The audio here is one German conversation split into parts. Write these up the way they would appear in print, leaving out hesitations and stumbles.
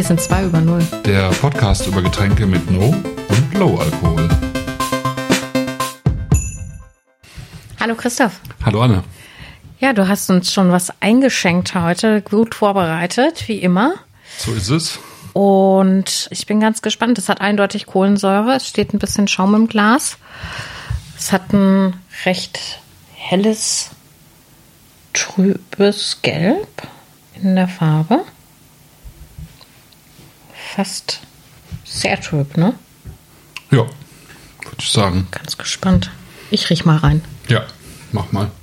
Wir sind 2 über 0. Der Podcast über Getränke mit No- und Low-Alkohol. Hallo Christoph. Hallo Anne. Ja, du hast uns schon was eingeschenkt heute, gut vorbereitet, wie immer. So ist es. Und ich bin ganz gespannt. Es hat eindeutig Kohlensäure. Es steht ein bisschen Schaum im Glas. Es hat ein recht helles, trübes Gelb in der Farbe. Fast sehr trüb, ne? Ja, würde ich sagen. Ganz gespannt. Ich riech mal rein. Ja, mach mal.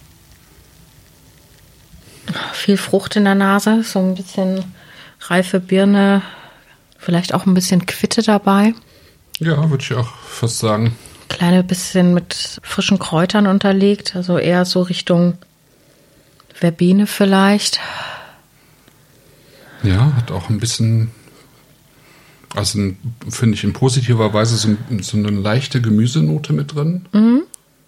Viel Frucht in der Nase, so ein bisschen reife Birne, vielleicht auch ein bisschen Quitte dabei. Ja, würde ich auch fast sagen. Kleine bisschen mit frischen Kräutern unterlegt, also eher so Richtung Verbene vielleicht. Ja, hat auch ein bisschen, also finde ich in positiver Weise so eine leichte Gemüsenote mit drin. Mhm.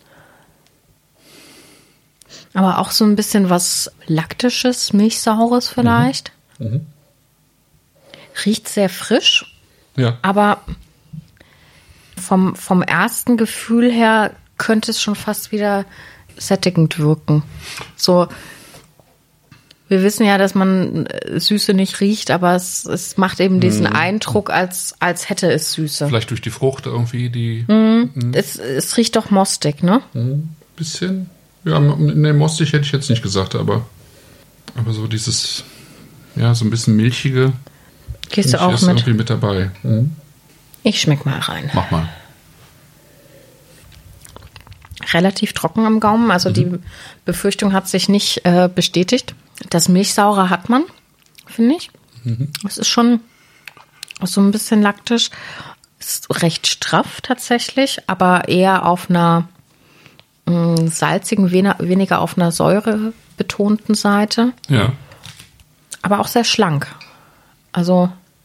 Aber auch so ein bisschen was Laktisches, Milchsaures vielleicht. Mhm. Riecht sehr frisch, Ja. aber vom ersten Gefühl her könnte es schon fast wieder sättigend wirken. So, wir wissen ja, dass man Süße nicht riecht, aber es macht eben diesen Eindruck, als hätte es Süße. Vielleicht durch die Frucht irgendwie die. Es riecht doch mostig, ne? Bisschen. Ja, ne, mostig hätte ich jetzt nicht gesagt, aber so dieses, ja, so ein bisschen milchige. Gehst du auch ist mit? irgendwie mit dabei. Mhm. Ich schmeck mal rein. Mach mal. Relativ Trocken am Gaumen, also die Befürchtung hat sich nicht bestätigt. Das Milchsaure hat man, finde ich. Es ist schon so ein bisschen laktisch. Ist recht straff tatsächlich, aber eher auf einer salzigen, weniger auf einer säurebetonten Seite. Ja. Aber auch sehr schlank. Also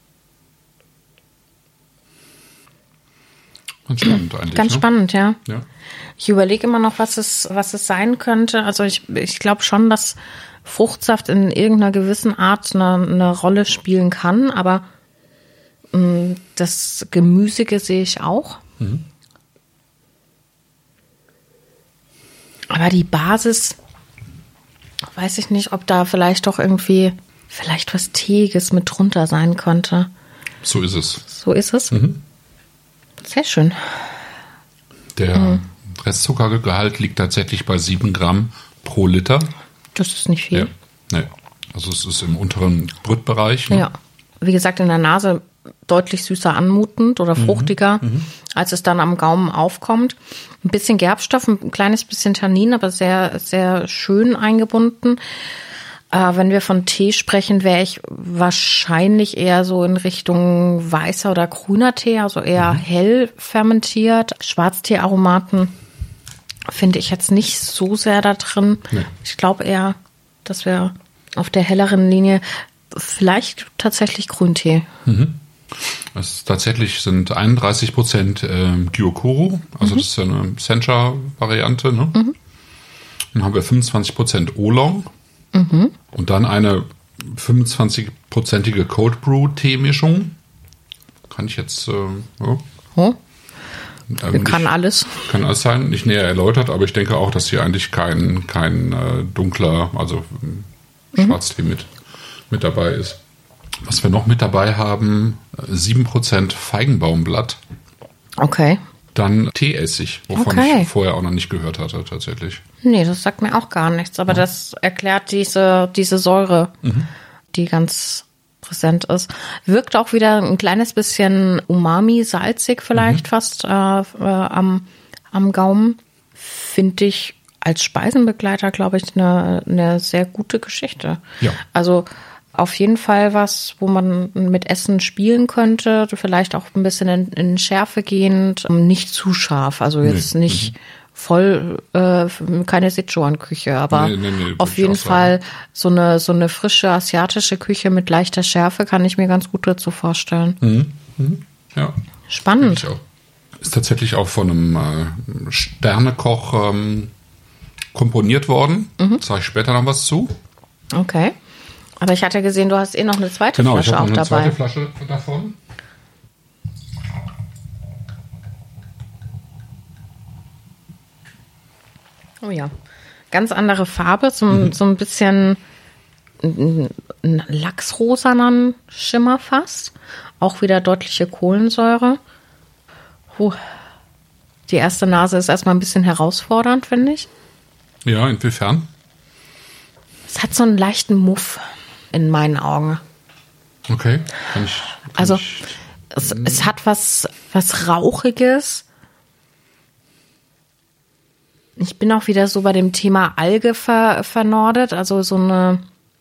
Ganz spannend eigentlich. ganz spannend, ja. Ja. Ich überlege immer noch, was es sein könnte. Also ich glaube schon, dass Fruchtsaft in irgendeiner gewissen Art eine Rolle spielen kann, aber das Gemüsige sehe ich auch. Mhm. Aber die Basis, weiß ich nicht, ob da vielleicht doch irgendwie was Teeiges mit drunter sein könnte. So ist es. So ist es? Sehr schön. Der Restzuckergehalt liegt tatsächlich bei 7 Gramm pro Liter. Das ist nicht viel. Ja. Nee. Also es ist im unteren Brütbereich. Ne? Ja. Wie gesagt, in der Nase deutlich süßer anmutend oder fruchtiger, als es dann am Gaumen aufkommt. Ein bisschen Gerbstoff, ein kleines bisschen Tannin, aber sehr, sehr schön eingebunden. Wenn wir von Tee sprechen, wäre ich wahrscheinlich eher so in Richtung weißer oder grüner Tee, also eher hell fermentiert. Schwarztee-Aromaten finde ich jetzt nicht so sehr da drin. Nee. Ich glaube eher, dass wir auf der helleren Linie vielleicht tatsächlich Grüntee. Tatsächlich sind 31% Gyokuro, also das ist eine Sencha-Variante. Ne? Dann haben wir 25% Oolong und dann eine 25%ige Cold Brew Teemischung. Kann ich jetzt kann alles. Kann alles sein, nicht näher erläutert, aber ich denke auch, dass hier eigentlich kein dunkler, also Schwarztee mit dabei ist. Was wir noch mit dabei haben, 7% Feigenbaumblatt. Okay. Dann Teeessig, wovon ich vorher auch noch nicht gehört hatte tatsächlich. Nee, das sagt mir auch gar nichts, aber das erklärt diese Säure, die ganz präsent ist. Wirkt auch wieder ein kleines bisschen Umami, salzig vielleicht fast am Gaumen. Finde ich als Speisenbegleiter, glaube ich, eine sehr gute Geschichte. Ja. Also auf jeden Fall was, wo man mit Essen spielen könnte, vielleicht auch ein bisschen in Schärfe gehend, nicht zu scharf, also jetzt nicht voll, keine Sichuan-Küche, aber auf jeden Fall so eine frische asiatische Küche mit leichter Schärfe kann ich mir ganz gut dazu vorstellen. Ja. Spannend. Ist tatsächlich auch von einem Sternekoch komponiert worden. Sage ich später noch was zu. Okay. Aber ich hatte gesehen, du hast noch eine zweite Genau, Flasche ich habe auch noch eine dabei. zweite Flasche davon. Oh ja, ganz andere Farbe, so ein bisschen ein lachsrosanen Schimmer fast. Auch wieder deutliche Kohlensäure. Die erste Nase ist erstmal ein bisschen herausfordernd, finde ich. Ja, inwiefern? Es hat so einen leichten Muff in meinen Augen. Okay. Es hat was Rauchiges. Ich bin auch wieder so bei dem Thema Alge vernordet, also so eine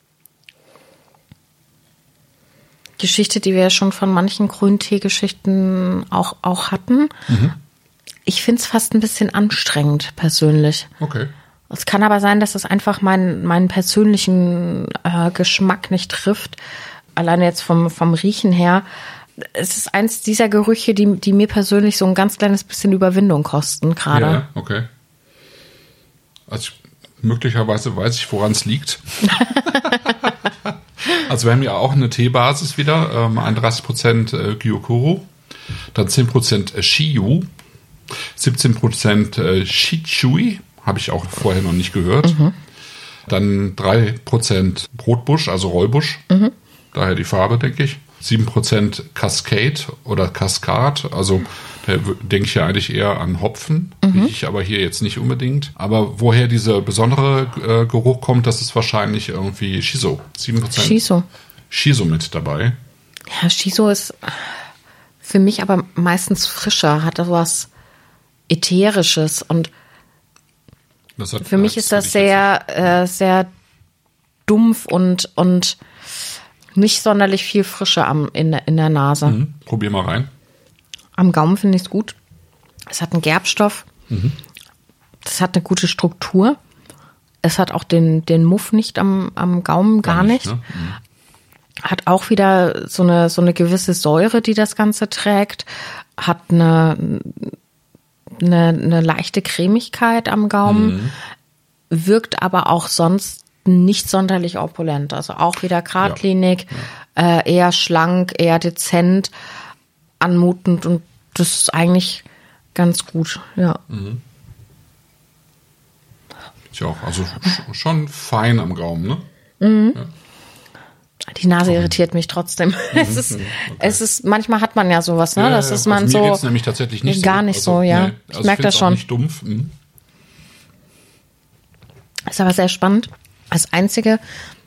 Geschichte, die wir ja schon von manchen Grüntee-Geschichten auch hatten. Ich finde es fast ein bisschen anstrengend, persönlich. Okay. Es kann aber sein, dass es einfach meinen persönlichen Geschmack nicht trifft. Alleine jetzt vom Riechen her. Es ist eins dieser Gerüche, die mir persönlich so ein ganz kleines bisschen Überwindung kosten gerade. Ja, okay. Also möglicherweise weiß ich, woran es liegt. Also wir haben ja auch eine Teebasis wieder, 31% Gyokuro, dann 10% Shiyu, 17% Shichui, habe ich auch vorher noch nicht gehört. Dann 3% Brotbusch, also Rollbusch, daher die Farbe, denke ich. 7% Cascade oder Cascade, also da denke ich ja eigentlich eher an Hopfen, rieche ich aber hier jetzt nicht unbedingt. Aber woher dieser besondere Geruch kommt, das ist wahrscheinlich irgendwie Shiso. 7% Shiso mit dabei. Ja, Shiso ist für mich aber meistens frischer, hat was Ätherisches und für mich ist das sehr dumpf und nicht sonderlich viel Frische in der Nase. Probier mal rein. Am Gaumen finde ich es gut. Es hat einen Gerbstoff. Das hat eine gute Struktur. Es hat auch den Muff nicht am Gaumen, gar nicht. Ne? Hat auch wieder so eine gewisse Säure, die das Ganze trägt. Hat eine leichte Cremigkeit am Gaumen. Wirkt aber auch sonst nicht sonderlich opulent. Also auch wieder geradlinig, eher schlank, eher dezent, anmutend und das ist eigentlich ganz gut, ja. Tja, also schon fein am Gaumen, ne? Ja. Die Nase irritiert mich trotzdem. Es ist, manchmal hat man ja sowas, ne? Ja, das ist man also so. Mir geht's nämlich tatsächlich nicht gar nicht so, ja. Nee, ich merke das schon. Auch nicht dumpf. Ist aber sehr spannend. Das Einzige,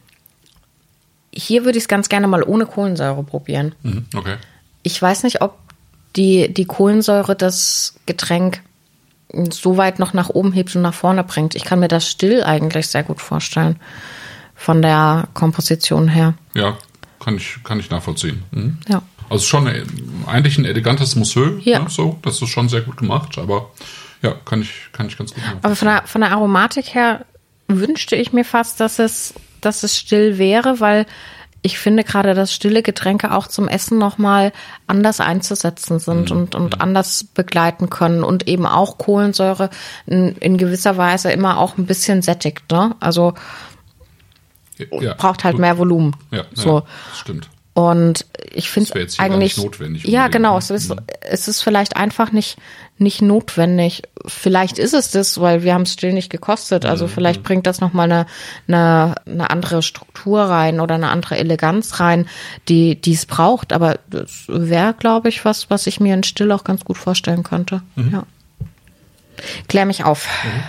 hier würde ich es ganz gerne mal ohne Kohlensäure probieren. Okay. Ich weiß nicht, ob die Kohlensäure das Getränk so weit noch nach oben hebt und nach vorne bringt. Ich kann mir das still eigentlich sehr gut vorstellen. Von der Komposition her. Ja, kann ich nachvollziehen. Ja. Also schon eigentlich ein elegantes Monsieur, ja. Ne, so, das ist schon sehr gut gemacht, aber ja, kann ich ganz gut nachvollziehen. Aber von der Aromatik her wünschte ich mir fast, dass es still wäre, weil ich finde gerade, dass stille Getränke auch zum Essen nochmal anders einzusetzen sind und anders begleiten können und eben auch Kohlensäure in gewisser Weise immer auch ein bisschen sättigt, ne? Also braucht halt mehr Volumen. Ja, so. Das stimmt. Und ich finde es eigentlich nicht notwendig. Ja, genau. Es ist vielleicht einfach nicht notwendig. Vielleicht ist es das, weil wir haben es still nicht gekostet. Also vielleicht bringt das nochmal eine andere Struktur rein oder eine andere Eleganz rein, die es braucht. Aber das wäre, glaube ich, was ich mir in Still auch ganz gut vorstellen könnte. Ja. Klär mich auf.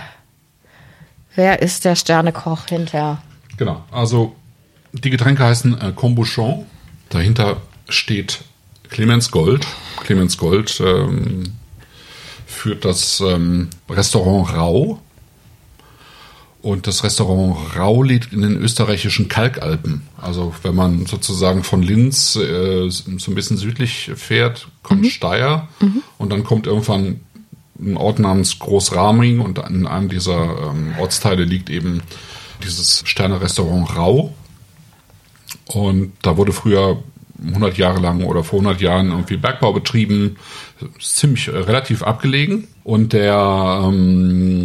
Wer ist der Sternekoch hinter? Genau. Also die Getränke heißen Kombuchon. Dahinter steht Clemens Gold. Clemens Gold führt das Restaurant Rau. Und das Restaurant Rau liegt in den österreichischen Kalkalpen. Also wenn man sozusagen von Linz so ein bisschen südlich fährt, kommt Steyr. Und dann kommt irgendwann ein Ort namens Großraming und in einem dieser Ortsteile liegt eben dieses Sterne-Restaurant Rau. Und da wurde früher 100 Jahre lang oder vor 100 Jahren irgendwie Bergbau betrieben, ziemlich relativ abgelegen. Und der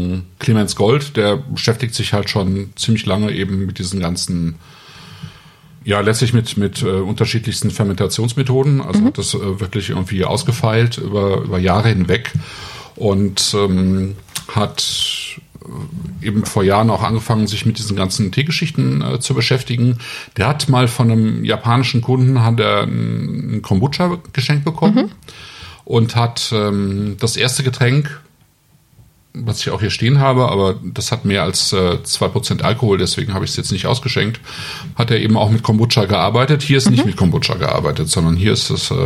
Clemens Gold, der beschäftigt sich halt schon ziemlich lange eben mit diesen ganzen Ja, letztlich mit unterschiedlichsten Fermentationsmethoden. Also hat das wirklich irgendwie ausgefeilt über Jahre hinweg und hat eben vor Jahren auch angefangen, sich mit diesen ganzen Teegeschichten zu beschäftigen. Der hat mal von einem japanischen Kunden einen Kombucha geschenkt bekommen und hat das erste Getränk, was ich auch hier stehen habe, aber das hat mehr als 2% Alkohol, deswegen habe ich es jetzt nicht ausgeschenkt, hat er eben auch mit Kombucha gearbeitet. Hier ist nicht mit Kombucha gearbeitet, sondern hier ist es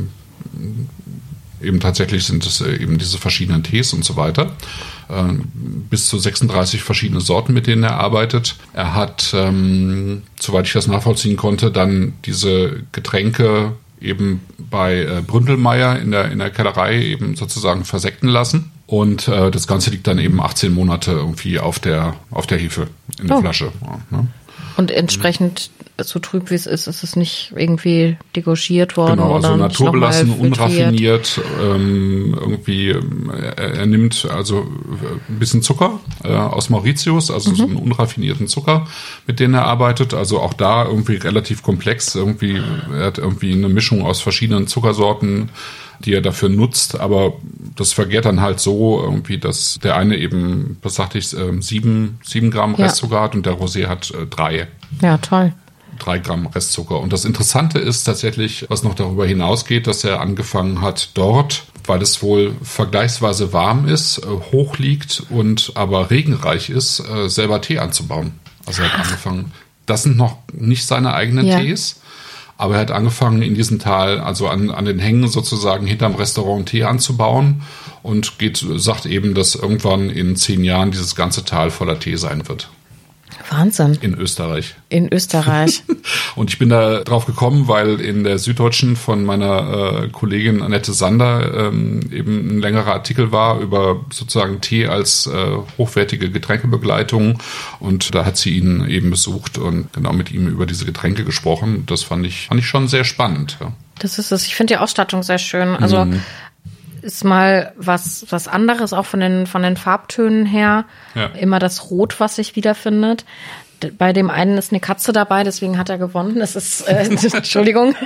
eben tatsächlich sind es eben diese verschiedenen Tees und so weiter. Bis zu 36 verschiedene Sorten, mit denen er arbeitet. Er hat, soweit ich das nachvollziehen konnte, dann diese Getränke eben bei Bründelmeier in der Kellerei eben sozusagen versekten lassen. Und das Ganze liegt dann eben 18 Monate irgendwie auf der Hefe in der Flasche. Ja, ne? Und entsprechend, so trüb wie es ist es nicht irgendwie degorgiert worden. Genau, also oder naturbelassen, unraffiniert. Irgendwie, er nimmt also ein bisschen Zucker aus Mauritius, also so einen unraffinierten Zucker, mit dem er arbeitet. Also auch da irgendwie relativ komplex. Irgendwie, er hat irgendwie eine Mischung aus verschiedenen Zuckersorten, die er dafür nutzt, aber das vergärt dann halt so irgendwie, dass der eine eben, was sagte ich, 7 Gramm Restzucker hat und der Rosé hat 3. Ja, toll. 3 Gramm Restzucker. Und das Interessante ist tatsächlich, was noch darüber hinausgeht, dass er angefangen hat dort, weil es wohl vergleichsweise warm ist, hoch liegt und aber regenreich ist, selber Tee anzubauen. Also er hat angefangen, das sind noch nicht seine eigenen Tees, aber er hat angefangen in diesem Tal, also an den Hängen sozusagen hinterm Restaurant Tee anzubauen und sagt eben, dass irgendwann in 10 Jahren dieses ganze Tal voller Tee sein wird. Wahnsinn. In Österreich. In Österreich. Und ich bin da drauf gekommen, weil in der Süddeutschen von meiner Kollegin Annette Sander eben ein längerer Artikel war über sozusagen Tee als hochwertige Getränkebegleitung. Und da hat sie ihn eben besucht und genau mit ihm über diese Getränke gesprochen. Das fand ich schon sehr spannend. Ja. Das ist es. Ich finde die Ausstattung sehr schön. Also ist mal was anderes, auch von den Farbtönen her. Ja. Immer das Rot, was sich wiederfindet. Bei dem einen ist eine Katze dabei, deswegen hat er gewonnen. Das ist, Entschuldigung,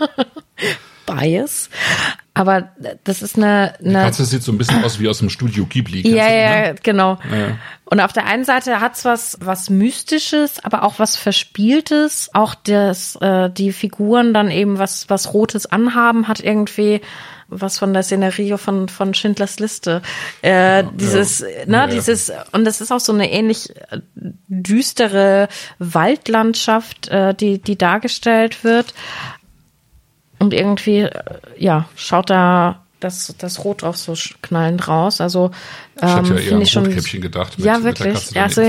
Bias. Aber das ist eine... Die Katze sieht so ein bisschen aus wie aus dem Studio Ghibli. Ja, genau. Ja. Und auf der einen Seite hat's was Mystisches, aber auch was Verspieltes. Auch die Figuren dann eben was Rotes anhaben, hat irgendwie was von der Szenerie von Schindlers Liste. Dieses, und das ist auch so eine ähnlich düstere Waldlandschaft, die dargestellt wird. Und irgendwie, schaut da das Rot auch so knallend raus. Also, ich hatte ja eher an Rotkäppchen gedacht. Ja, wirklich. Also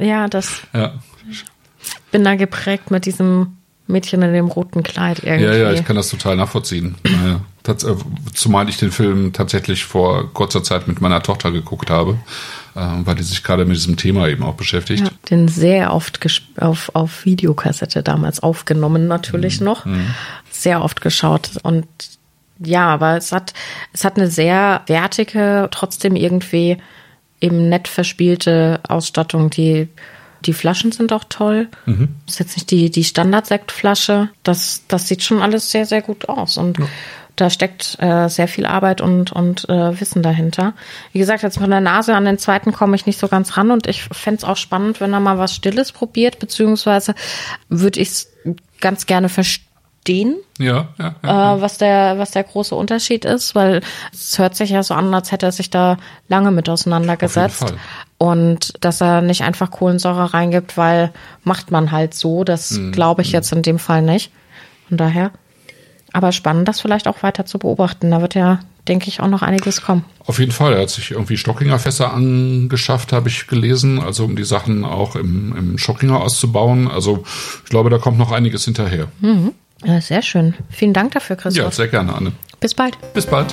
bin da geprägt mit diesem Mädchen in dem roten Kleid irgendwie. Ja, ich kann das total nachvollziehen. Zumal ich den Film tatsächlich vor kurzer Zeit mit meiner Tochter geguckt habe, weil die sich gerade mit diesem Thema eben auch beschäftigt. Ja, den sehr oft auf Videokassette damals aufgenommen, natürlich noch. Sehr oft geschaut. Und ja, aber es hat eine sehr wertige, trotzdem irgendwie eben nett verspielte Ausstattung, die Flaschen sind auch toll. Das ist jetzt nicht die Standardsektflasche. Das sieht schon alles sehr, sehr gut aus. Und da steckt sehr viel Arbeit und Wissen dahinter. Wie gesagt, jetzt von der Nase an den zweiten komme ich nicht so ganz ran. Und ich fände es auch spannend, wenn er mal was Stilles probiert. Beziehungsweise würde ich es ganz gerne verstehen, was der große Unterschied ist. Weil es hört sich ja so an, als hätte er sich da lange mit auseinandergesetzt. Auf jeden Fall. Und dass er nicht einfach Kohlensäure reingibt, weil macht man halt so. Das glaube ich jetzt in dem Fall nicht. Von daher. Aber spannend, das vielleicht auch weiter zu beobachten. Da wird ja, denke ich, auch noch einiges kommen. Auf jeden Fall. Er hat sich irgendwie Stockinger Fässer angeschafft, habe ich gelesen. Also um die Sachen auch im Stockinger auszubauen. Also ich glaube, da kommt noch einiges hinterher. Ja, sehr schön. Vielen Dank dafür, Christoph. Ja, sehr gerne, Anne. Bis bald. Bis bald.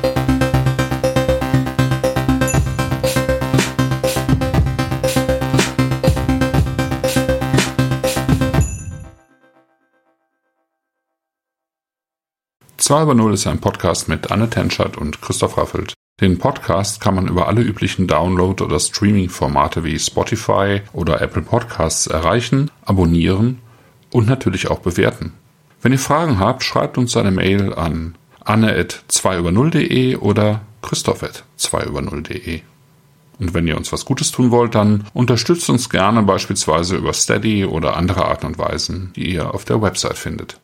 Zwei über Null ist ein Podcast mit Anne Tenschert und Christoph Raffelt. Den Podcast kann man über alle üblichen Download- oder Streaming-Formate wie Spotify oder Apple Podcasts erreichen, abonnieren und natürlich auch bewerten. Wenn ihr Fragen habt, schreibt uns eine Mail an anne@2über0.de oder christoph@2über0.de. Und wenn ihr uns was Gutes tun wollt, dann unterstützt uns gerne beispielsweise über Steady oder andere Arten und Weisen, die ihr auf der Website findet.